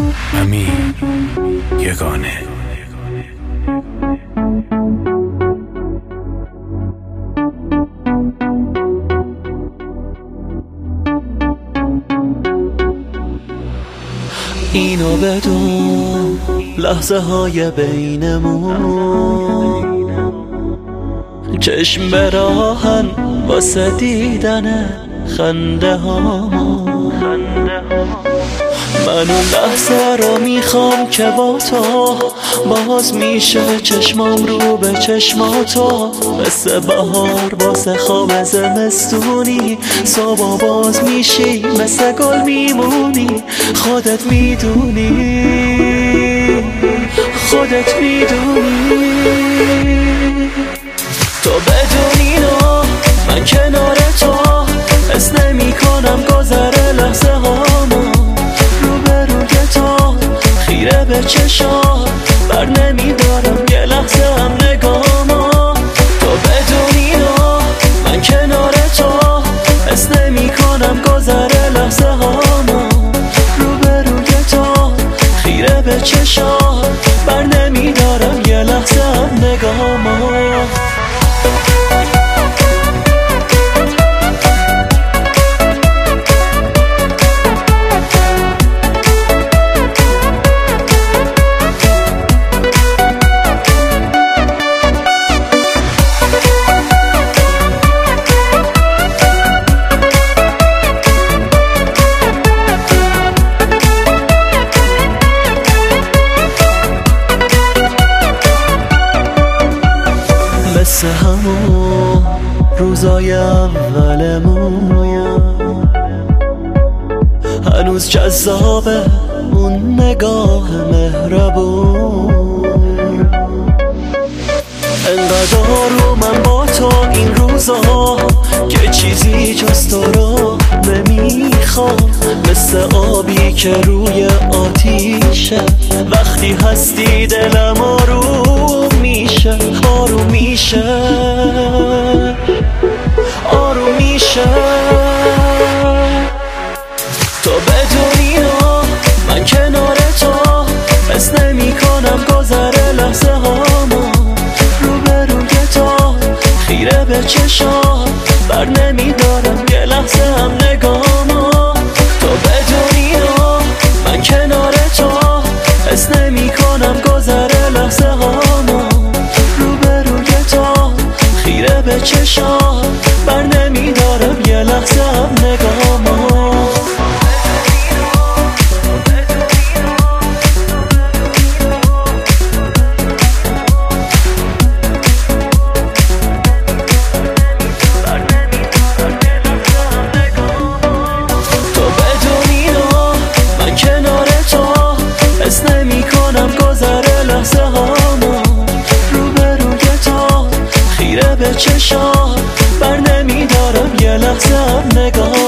امیر یگانه. اینو بدون لحظه های بینمون چشم به راهن واسه دیدن خنده ها. من اون لحظه رو میخوام که با تو باز میشه چشمام رو به چشماتو، مثل بهار واسه خواب زمستونی صبح باز میشی مثل گل میمونی. خودت میدونی تو بدونی نه من کنار تو حس نمی کنم گذره لحظه هامو. روبروی تو خیره به چشات بر نمیدارم یه لحظه هم نگامو. تو بدونی نه من کنار تو حس نمی کنم گذره لحظه هامو. روبروی تو خیره به چشات بر نمیدارم یه لحظه هم نگامو. مثل همون روزای اولمون هنوز جذابه اون نگاه مهربون. انقدر رو من با تو این روزا که چیزی جز تو رو نمیخوام. مثل آبی که روی آتیشه وقتی هستی دلم آروم میشه. آروم میشه تو بدونی نه من کنار تو حس نمی کنم گذره لحظه هامو. روبروی تو خیره به چشات بر نمیدارم یه لحظه هم نگامو. تو بدونی نه من کنار تو حس نمی کنم گذره لحظه هامو. روبروی تو خیره به چشات بر نمیدارم یه لحظه هم نگامو. نمی کنم گذره لحظه هامو. روبروی تو خیره به چشات بر نمیدارم یه لحظه هم نگاه.